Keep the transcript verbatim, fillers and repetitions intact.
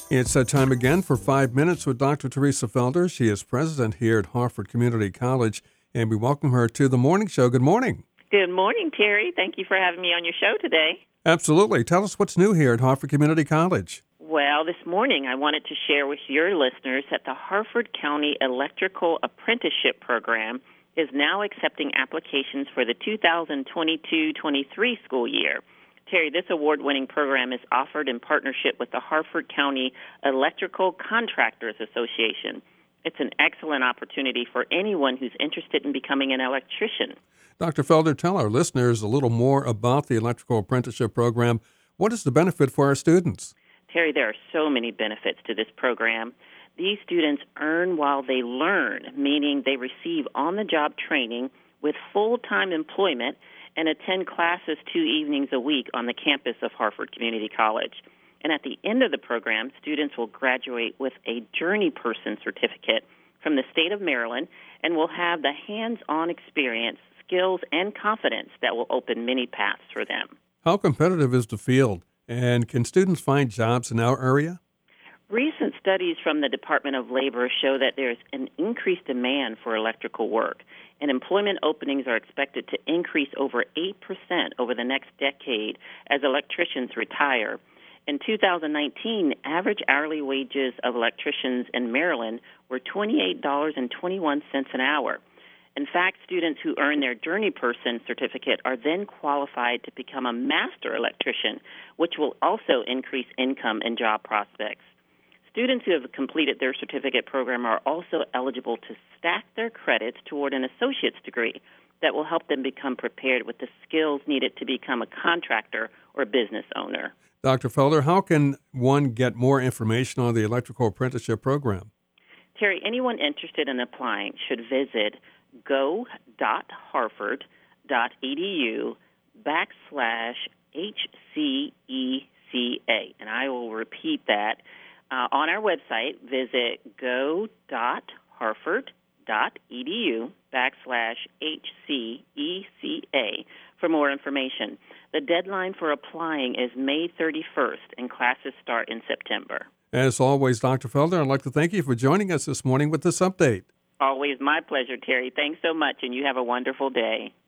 It's that time again for Five Minutes with Doctor Teresa Felder. She is president here at Harford Community College, and we welcome her to the morning show. Good morning. Good morning, Terry. Thank you for having me on your show today. Absolutely. Tell us what's new here at Harford Community College. Well, this morning I wanted to share with your listeners that the Harford County Electrical Apprenticeship Program is now accepting applications for the two thousand twenty-two twenty-three school year. Terry, this award-winning program is offered in partnership with the Harford County Electrical Contractors Association. It's an excellent opportunity for anyone who's interested in becoming an electrician. Doctor Felder, tell our listeners a little more about the Electrical Apprenticeship Program. What is the benefit for our students? Terry, there are so many benefits to this program. These students earn while they learn, meaning they receive on-the-job training with full-time employment and attend classes two evenings a week on the campus of Harford Community College. And at the end of the program, students will graduate with a Journey Person certificate from the state of Maryland and will have the hands-on experience, skills, and confidence that will open many paths for them. How competitive is the field, and can students find jobs in our area? Recent studies from the Department of Labor show that there's an increased demand for electrical work, and employment openings are expected to increase over eight percent over the next decade as electricians retire. In two thousand nineteen, average hourly wages of electricians in Maryland were twenty-eight dollars and twenty-one cents an hour. In fact, students who earn their Journey Person certificate are then qualified to become a master electrician, which will also increase income and job prospects. Students who have completed their certificate program are also eligible to stack their credits toward an associate's degree that will help them become prepared with the skills needed to become a contractor or business owner. Doctor Felder, how can one get more information on the Electrical Apprenticeship Program? Terry, anyone interested in applying should visit go.harford.edu backslash HCECA. And I will repeat that. Uh, on our website, visit go.harford.edu backslash HCECA for more information. The deadline for applying is May thirty-first, and classes start in September. As always, Doctor Felder, I'd like to thank you for joining us this morning with this update. Always my pleasure, Terry. Thanks so much, and you have a wonderful day.